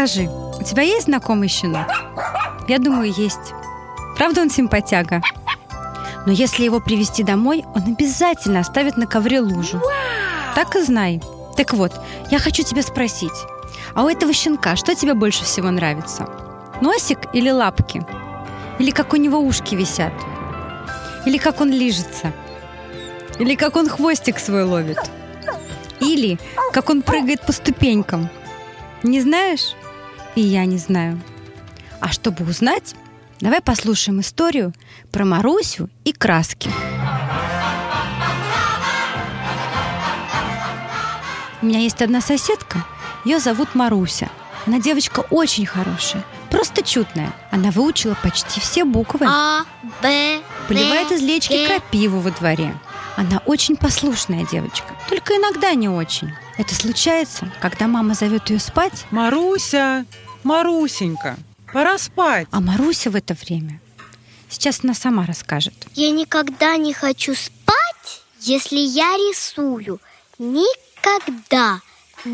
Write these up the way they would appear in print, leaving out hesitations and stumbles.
Скажи, у тебя есть знакомый щенок? Я думаю, есть. Правда, он симпатяга? Но если его привезти домой, он обязательно оставит на ковре лужу. Так и знай. Так вот, я хочу тебя спросить, а у этого щенка что тебе больше всего нравится? Носик или лапки? Или как у него ушки висят? Или как он лижется? Или как он хвостик свой ловит? Или как он прыгает по ступенькам? Не знаешь? И я не знаю. А чтобы узнать, давай послушаем историю про Марусю и краски. У меня есть одна соседка, ее зовут Маруся. Она девочка очень хорошая, просто чудная. Она выучила почти все буквы. А, Б, Поливает из лечки Г. крапиву во дворе. Она очень послушная девочка, только иногда не очень. Это случается, когда мама зовет ее спать, Маруся, Марусенька, пора спать. а Маруся в это время. Сейчас она сама расскажет. Я никогда не хочу спать, если я рисую. Никогда.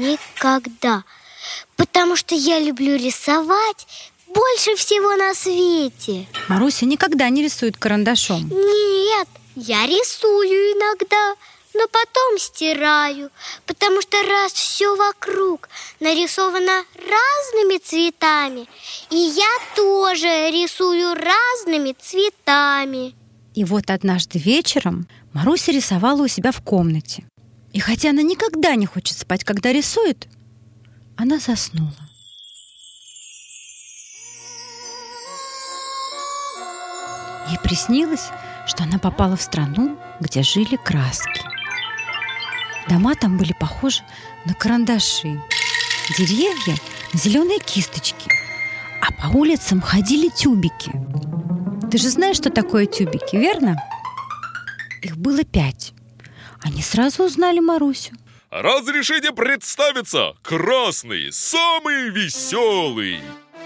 Потому что я люблю рисовать больше всего на свете. Маруся никогда не рисует карандашом. Нет, я рисую иногда, но потом стираю, потому что раз все вокруг нарисовано разными цветами, и я тоже рисую разными цветами. И вот однажды вечером Маруся рисовала у себя в комнате. И хотя она никогда не хочет спать, когда рисует, она заснула. Ей приснилось, что она попала в страну, где жили краски. Дома там были похожи на карандаши, деревья — на зеленые кисточки, а по улицам ходили тюбики. Ты же знаешь, что такое тюбики, верно? Их было 5. Они сразу узнали Марусю. Разрешите представиться, красный, самый веселый.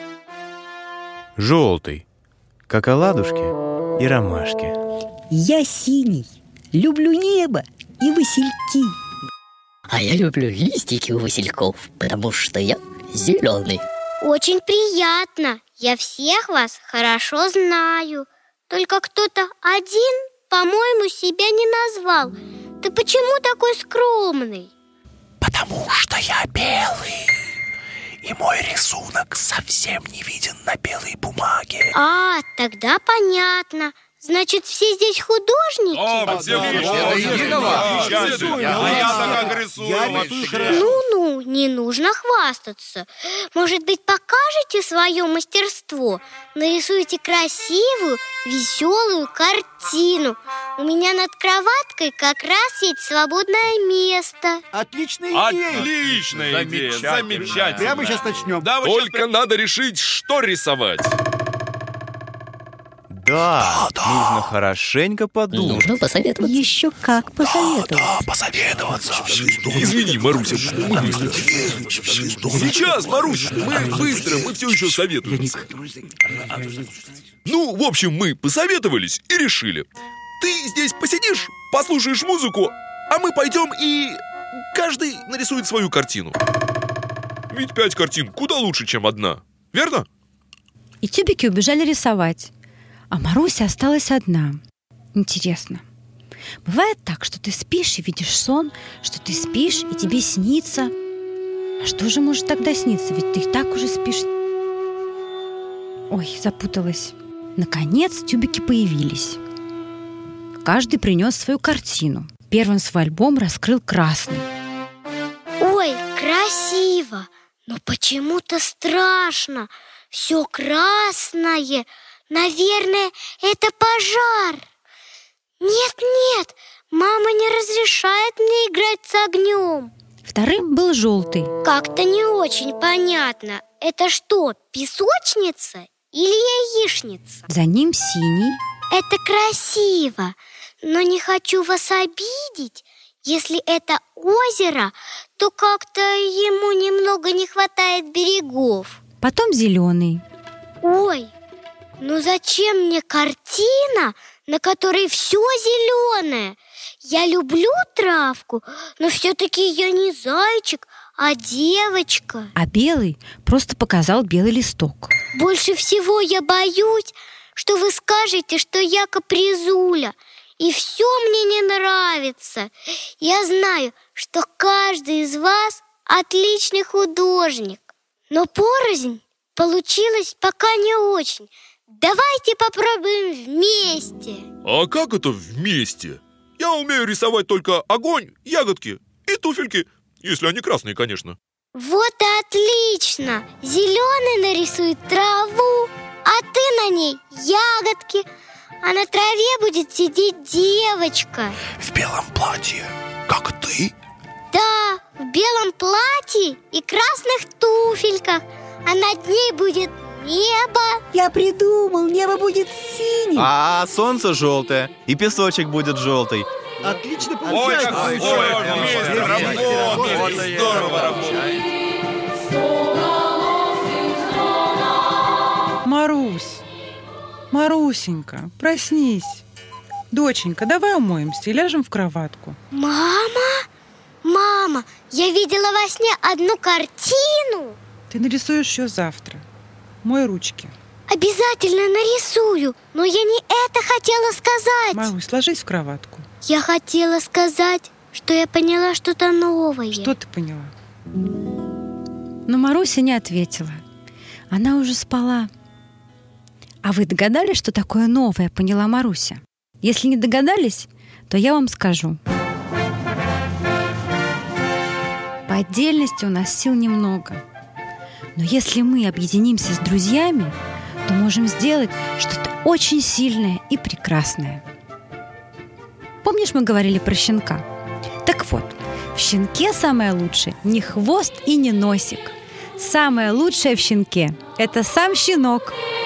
Желтый, как оладушки и ромашки. Я синий, люблю небо и васильки. А я люблю листики у васильков, потому что я зеленый. Очень приятно. Я всех вас хорошо знаю. Только кто-то один, по-моему, себя не назвал. Ты почему такой скромный? Потому что я белый, и мой рисунок совсем не виден на белой бумаге. А, тогда понятно. Значит, все здесь художники? Я так рисую. Ну-ну, не нужно хвастаться. Может быть, покажете свое мастерство? Нарисуйте красивую, веселую картину. У меня над кроваткой как раз есть свободное место. Отличная идея. Отличная идея, замечательно. Прямо сейчас начнем. Только надо решить, что рисовать. Да, нужно хорошенько подумать. Нужно посоветоваться. Еще как посоветовать. Да, посоветоваться. Извини, Маруся, мы быстро. Сейчас, Маруся, мы все еще советуемся. Ну, в общем, мы посоветовались и решили. Ты здесь посидишь, послушаешь музыку, а мы пойдем и каждый нарисует свою картину. Ведь 5 картин куда лучше, чем одна, верно? И тюбики убежали рисовать, а Маруся осталась одна. Интересно, бывает так, что ты спишь и видишь сон, что ты спишь и тебе снится. А что же может тогда сниться? Ведь ты и так уже спишь. Ой, запуталась. Наконец тюбики появились. Каждый принес свою картину. Первым свой альбом раскрыл красный. Ой, красиво, но почему-то страшно. Все красное. Наверное, это пожар. Нет, мама не разрешает мне играть с огнем. Вторым был желтый. Как-то не очень понятно. Это что, песочница или яичница? За ним синий. Это красиво, но не хочу вас обидеть. Если это озеро, то как-то ему немного не хватает берегов. Потом зеленый. Ой, ну зачем мне картина, на которой все зеленое? Я люблю травку, но все-таки я не зайчик, А девочка? А белый просто показал белый листок. Больше всего я боюсь, что вы скажете, что я капризуля, и все мне не нравится. Я знаю, что каждый из вас отличный художник, но порознь получилось пока не очень. Давайте попробуем вместе. А как это вместе? Я умею рисовать только огонь, ягодки и туфельки, если они красные, конечно. Вот и отлично! Зеленый нарисует траву, а ты на ней ягодки, а на траве будет сидеть девочка. В белом платье, как ты? Да, в белом платье и красных туфельках, а над ней будет небо. Я придумал, небо будет синим. А солнце желтое, и песочек будет желтый. Отлично Ой, как получается. вместе работаем, здорово работаем. Марусенька, проснись. Доченька, давай умоемся и ляжем в кроватку. Мама, я видела во сне одну картину. Ты нарисуешь ее завтра. Мой ручки. Обязательно нарисую, но я не это хотела сказать. Марусь, ложись в кроватку. Я хотела сказать, что я поняла что-то новое. Что ты поняла? Но Маруся не ответила. Она уже спала. А вы догадались, что такое новое поняла Маруся? Если не догадались, то я вам скажу. По отдельности у нас сил немного. Но если мы объединимся с друзьями, то можем сделать что-то очень сильное и прекрасное. Помнишь, мы говорили про щенка? Так вот, в щенке самое лучшее не хвост и не носик. Самое лучшее в щенке – это сам щенок.